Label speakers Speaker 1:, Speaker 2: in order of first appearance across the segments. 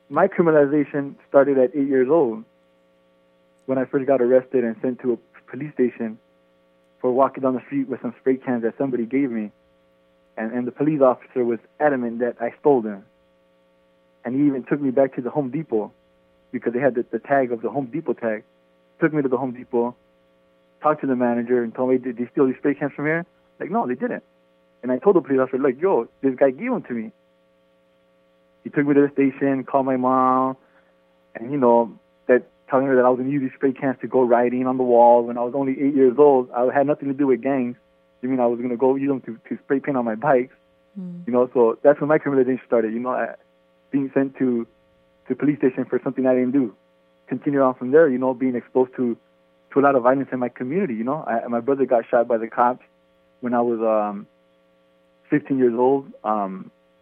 Speaker 1: my criminalization started at 8 years old when I first got arrested and sent to a police station for walking down the street with some spray cans that somebody gave me. And the police officer was adamant that I stole them. And he even took me back to the Home Depot because they had the tag of the Home Depot tag. Took me to the Home Depot, talked to the manager, and told me, did they steal these spray cans from here? Like, no, they didn't. And I told the police officer, like, yo, this guy gave them to me. He took me to the station, called my mom, and, that telling her that I was going to use these spray cans to go writing on the wall when I was only 8 years old. I had nothing to do with gangs. I mean, I was going to go use them to spray paint on my bikes. So that's when my criminalization started, being sent to police station for something I didn't do. Continue on from there, being exposed to a lot of violence in my community, my brother got shot by the cops when I was 15 years old. I've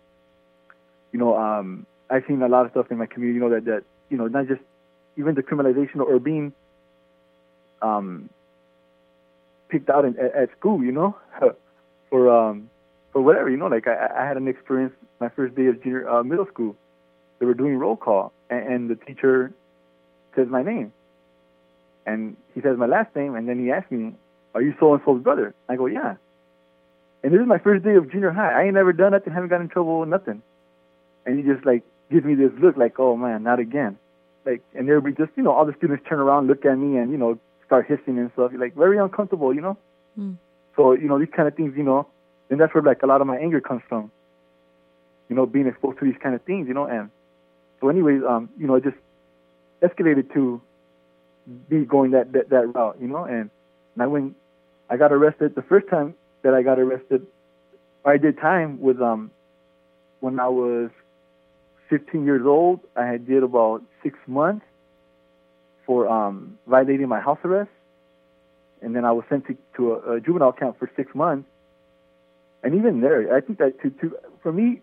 Speaker 1: seen a lot of stuff in my community, that not just even the criminalization or being picked out at school, for whatever, like I had an experience my first day of middle school. They were doing roll call, and the teacher says my name, and he says my last name, and then he asked me, "Are you so and so's brother?" I go, "Yeah." And this is my first day of junior high. I ain't never done nothing, haven't gotten in trouble, nothing. And he just like gives me this look, like, "Oh man, not again." Like, and everybody just, all the students turn around, look at me, and start hissing and stuff. You're like very uncomfortable, So these kind of things, and that's where like a lot of my anger comes from. Being exposed to these kind of things, and so anyways, it just escalated to me going that route, and I got arrested. The first time that I got arrested, I did time with when I was 15 years old. I did about 6 months for violating my house arrest, and then I was sent to a juvenile camp for 6 months. And even there, I think that for me,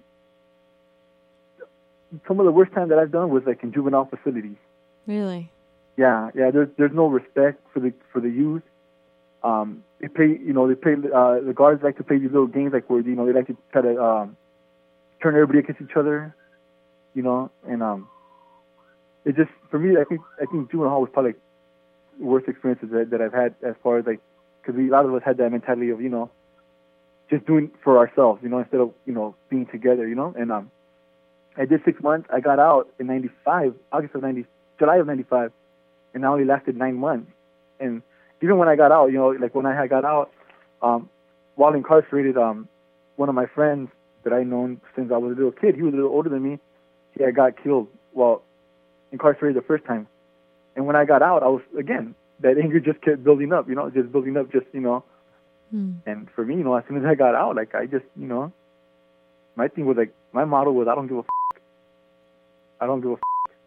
Speaker 1: some of the worst time that I've done was like in juvenile facilities.
Speaker 2: Really?
Speaker 1: Yeah. There's no respect for the youth. They play the guards like to play these little games like where they like to try to turn everybody against each other, and it just, for me, I think juvenile hall was probably like the worst experiences that I've had, as far as like, because a lot of us had that mentality of just doing for ourselves, instead of being together, and I did 6 months. I got out in '95, July of '95, and I only lasted 9 months. And even when I got out, like when I had got out, while incarcerated, one of my friends that I known since I was a little kid, he was a little older than me. He had got killed while incarcerated the first time. And when I got out, I was, again, that anger just kept building up, just building up, And for me, as soon as I got out, like I just, my thing was like, my motto was, I don't give a f***. I don't give a f***,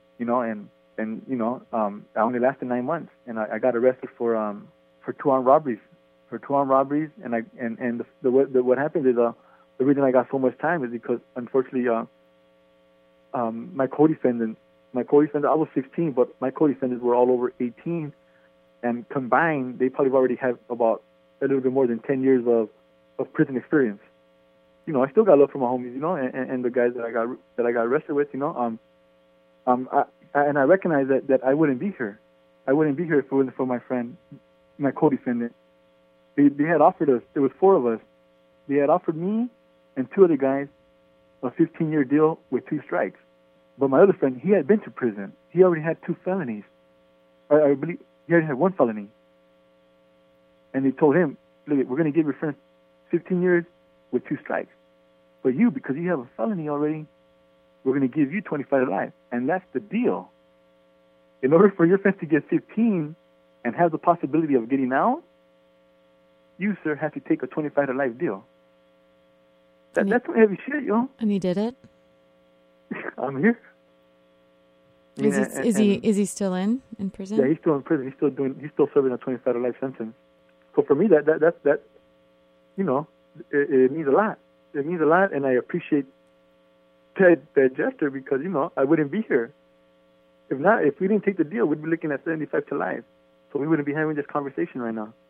Speaker 1: I only lasted 9 months, and I got arrested for 2 armed robberies, and what happened is the reason I got so much time is because, unfortunately, my co-defendants, I was 16, but my co-defendants were all over 18, and combined, they probably already have about a little bit more than 10 years of prison experience. I still got love for my homies, and the guys that I got arrested with, and I recognize that I wouldn't be here. I wouldn't be here if it wasn't for my friend, my co-defendant. They had offered us, there was 4 of us, they had offered me and 2 other guys a 15-year deal with 2 strikes. But my other friend, he had been to prison. He already had 2 felonies. I believe he already had 1 felony. And they told him, look, we're going to give your friend 15 years with 2 strikes. But you, because you have a felony already, we're going to give you 25 to life. And that's the deal. In order for your friend to get 15 and have the possibility of getting out, you, sir, have to take a 25 to life deal. That's some heavy shit,
Speaker 2: And he did it?
Speaker 1: I'm here.
Speaker 2: Is he still in prison?
Speaker 1: Yeah, he's still in prison. He's still serving a 25 to life sentence. So for me, that it means a lot. It means a lot, and I appreciate that gesture because I wouldn't be here. If we didn't take the deal, we'd be looking at 75 to life. So we wouldn't be having this conversation right now.